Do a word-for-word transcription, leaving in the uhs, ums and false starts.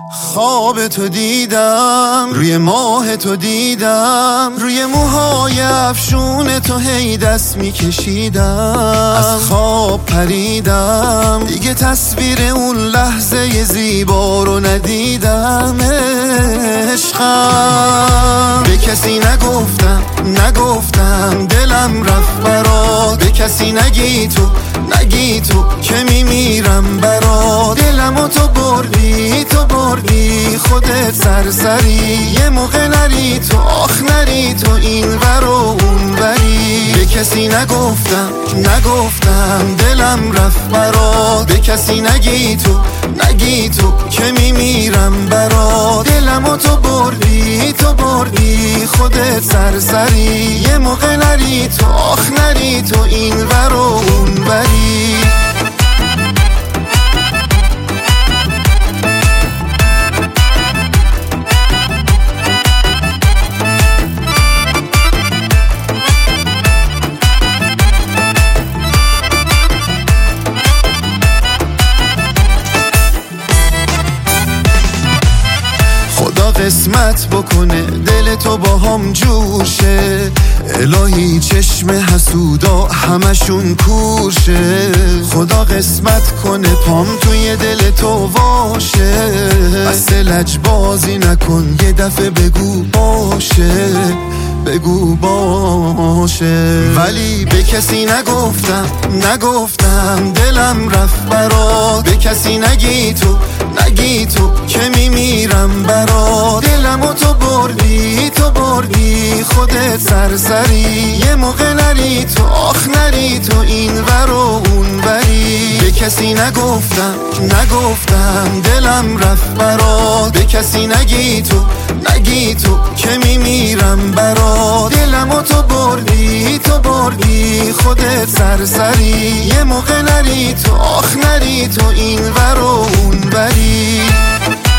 خواب تو دیدم، روی ماه تو دیدم، روی موهای افشون تو هی دست میکشیدم. از خواب پریدم، دیگه تصویر اون لحظه زیبا رو ندیدم. عشقم به کسی نگفتم، نگفتم دلم رفت برات. به کسی نگی تو، نگی تو که میمیرم برات. دلمو تو بردی، تو بردی خودت سرسری. یه موقع نری تو، آخ نری تو این ور و اون وری. به کسی نگفتم، نگفتم دلم رفت برات. به کسی نگی تو، نگی تو که میمیرم برات. دلمو تو بردی، تو بردی خودت سرسری. یه موقع نری تو، آخ نری تو این ور و اون وری. قسمت بکنه دل تو با هم جوشه. الهی چشم حسودا همشون کورشه. خدا قسمت کنه پام توی دل تو واشه. بس لجبازی نکن یه دفعه بگو باشه، بگو باشه. ولی به کسی نگفتم، نگفتم دلم رفت برات. به کسی نگی تو، نگی تو که میمیرم برات. دلمو تو بردی، تو بردی خودت سرسری. یه موقع نری تو، آخ نری تو این ور و اون وری. به کسی نگفتم، نگفتم دلم رفت برات. به کسی نگی تو، نگی تو که میمیرم برات. دلمو تو بردی، تو بردی خودت سرسری. یه موقع نری تو، آخ نری تو این ور و اون وری.